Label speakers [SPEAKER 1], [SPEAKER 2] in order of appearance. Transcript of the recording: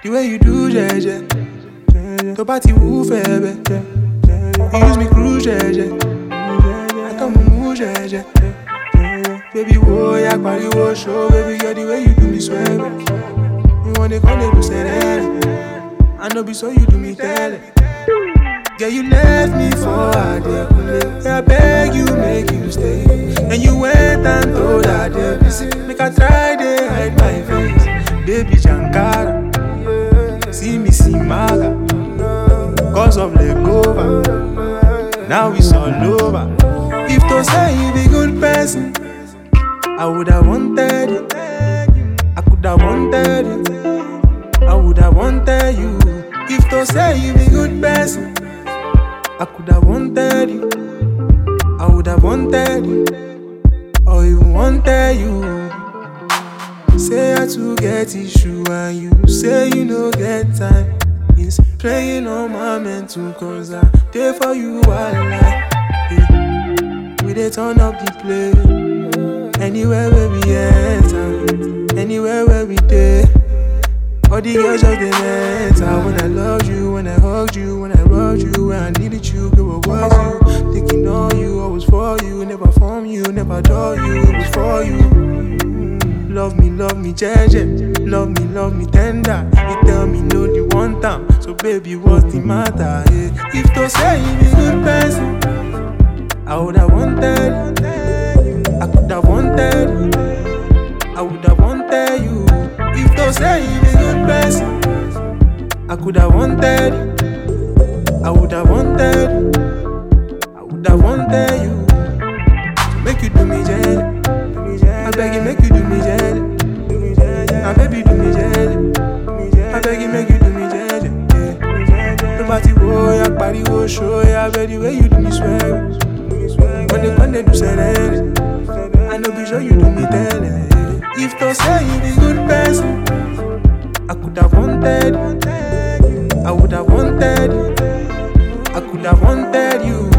[SPEAKER 1] The way you do, jeje. To party woo febe. You use me cruise, jeje. I come move, jeje. Baby, whoa, ya party, whoa, show. Baby, girl, the way you do me swear. You wanna come to say that. I know be so you do me tell it. Girl, you left me for a day. I beg you, make you stay. And you went and told her day. Make I try to hide my face. Baby Jankara, see me, see Maga. Cause of Legova, now it's all over. If to say you be good person, I would have wanted it. I could have wanted it. I would have wanted you. If to say you be good person, I could have wanted you. I would have wanted you. Or even wanted you. Say I to get issue and you say you no get time. It's playing on my mental cause I there for you while we dey turn up the play. Anywhere where we enter, anywhere where we dey. All the girls just dey enter. When I loved you, when I hugged you, when I rubbed you, when I needed you, girl, what was you? Thinking on you, always for you, never from you, never adore you, it was for you. Love me, jeje. Love me, tender. You tell me no the one time. So baby, what's the matter? Yeah. If to say you be good person, I would have wanted you. I could have wanted you. I would have wanted you. If to say you be good person, I could have wanted you. I would have wanted you. I would have wanted you. So make you do me jeje. I beg you, make you do me jeje. My baby do me jeje. I beg you, make you do me jeje. No matter what, ya party wo show ya. Baby, the way you do me swear. When they do say that, I know be sure you do me tell it. If to say you be good person, I could have wanted you. I would have wanted you. I could have wanted you.